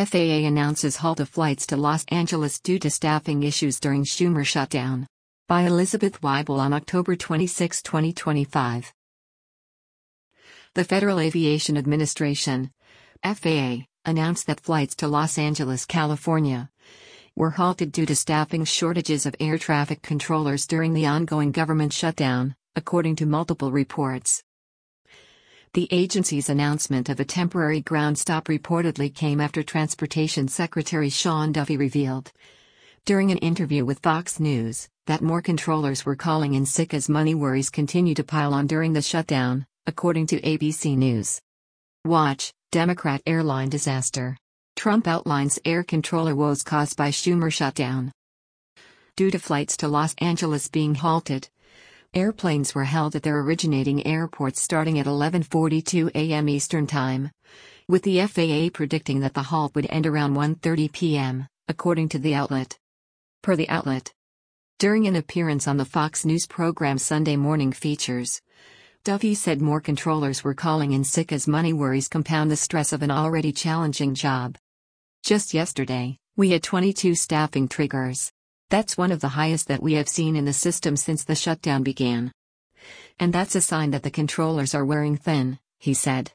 FAA announces halt of flights to Los Angeles due to staffing issues during Schumer shutdown. By Elizabeth Weibel on October 26, 2025. The Federal Aviation Administration, FAA, announced that flights to Los Angeles, California, were halted due to staffing shortages of air traffic controllers during the ongoing government shutdown, according to multiple reports. The agency's announcement of a temporary ground stop reportedly came after Transportation Secretary Sean Duffy revealed, during an interview with Fox News, that more controllers were calling in sick as money worries continue to pile on during the shutdown, according to ABC News. Watch, Democrat airline disaster. Trump outlines air controller woes caused by Schumer shutdown. Due to flights to Los Angeles being halted, airplanes were held at their originating airports starting at 11:42 a.m. Eastern Time, with the FAA predicting that the halt would end around 1:30 p.m., according to the outlet. Per the outlet, during an appearance on the Fox News program Sunday Morning Features, Duffy said more controllers were calling in sick as money worries compound the stress of an already challenging job. Just yesterday, we had 22 staffing triggers. That's one of the highest that we have seen in the system since the shutdown began. And that's a sign that the controllers are wearing thin, he said.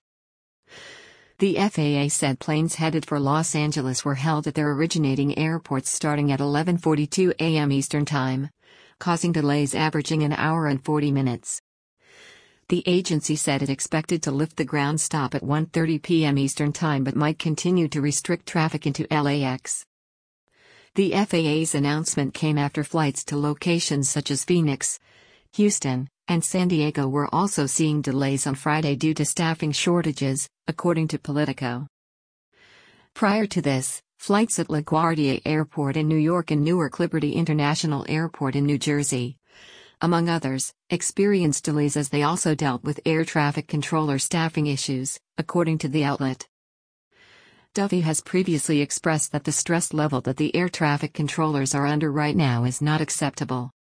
The FAA said planes headed for Los Angeles were held at their originating airports starting at 11:42 a.m. Eastern Time, causing delays averaging an hour and 40 minutes. The agency said it expected to lift the ground stop at 1:30 p.m. Eastern Time but might continue to restrict traffic into LAX. The FAA's announcement came after flights to locations such as Phoenix, Houston, and San Diego were also seeing delays on Friday due to staffing shortages, according to Politico. Prior to this, flights at LaGuardia Airport in New York and Newark Liberty International Airport in New Jersey, among others, experienced delays as they also dealt with air traffic controller staffing issues, according to the outlet. Duffy has previously expressed that the stress level that the air traffic controllers are under right now is not acceptable.